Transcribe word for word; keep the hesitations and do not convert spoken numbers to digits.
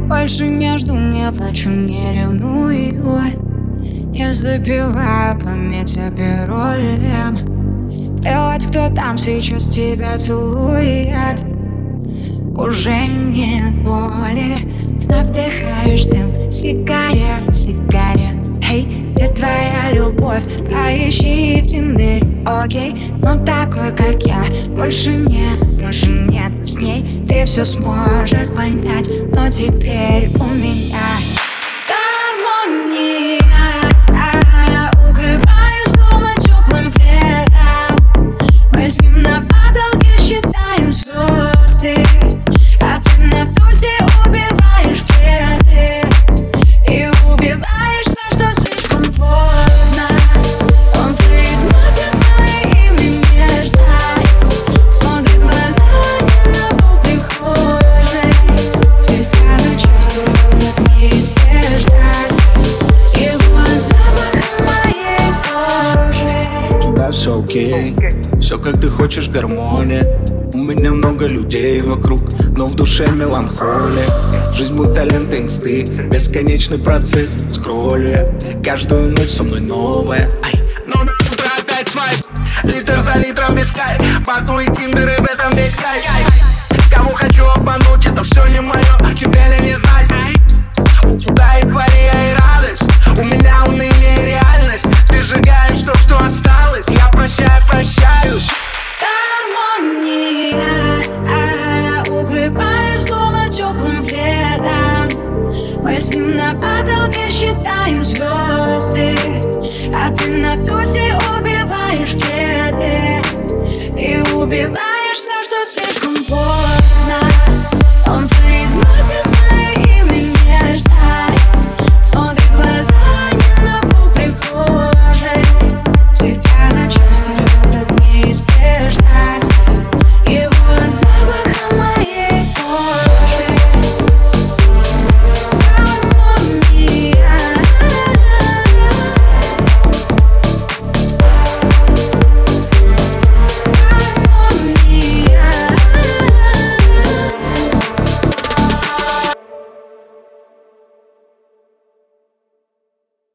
Больше не жду, не плачу, не ревную. Я запиваю память о паролем. Плевать, кто там сейчас тебя целует. Уже нет боли. Вновь вдыхаешь дым сигарет, сигарет. Эй, где твоя любовь? Поищи в Тиндере, окей. Но такой, как я, больше нет, больше нет. С ней ты все сможешь понять. Но теперь у меня гармония. Я укрываюсь дома теплым пледом. Мы с ним на потолке считаем звезды. А ты на тусе убиваешь кеды. И убиваешься, что слишком поздно. Он произносит мое имя нежно. Смотрит глазами на пол прихожей. Тебя на части рвет неизбежность. Его от запаха моей кожи. Да, все окей, все как ты хочешь, гармония. У меня много людей вокруг, но в душе меланхолия. Жизнь будто лента инсты, бесконечный процесс. Скроллю я, каждую ночь со мной новая. Ай. Но на утро опять свайп, литр за литром без кайф. Бату и тиндеры, в этом весь кайф. Кого хочу обмануть, это все не мое, тебе ли не знать. У тебя эйфория и радость, у меня уныние и реальность. Ты сжигаешь то, что осталось, я прощаю, прощаюсь. Гармония. Я укрываюсь дома теплым пледом. Мы с ним на потолке считаем звезды. А ты на тусе убиваешь кеды. И убиваешься, что слишком поздно.